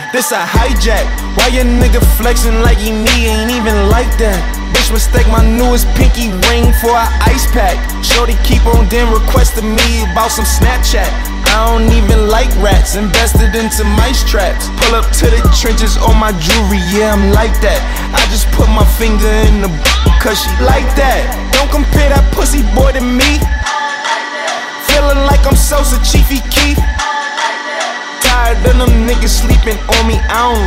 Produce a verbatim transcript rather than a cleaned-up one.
this a hijack. Why your nigga flexing like he me ain't even like that? Bitch mistake my newest pinky ring for an ice pack. Shorty keep on then requesting me about some Snapchat. I don't even like rats, invested into mice traps. Pull up to the trenches on my jewelry, yeah I'm like that. I just put my finger in the cause she like that. Don't compare that pussy boy to me. Feeling like I'm Sosa, Chiefy Keef. Tired of them niggas sleeping on me, I don't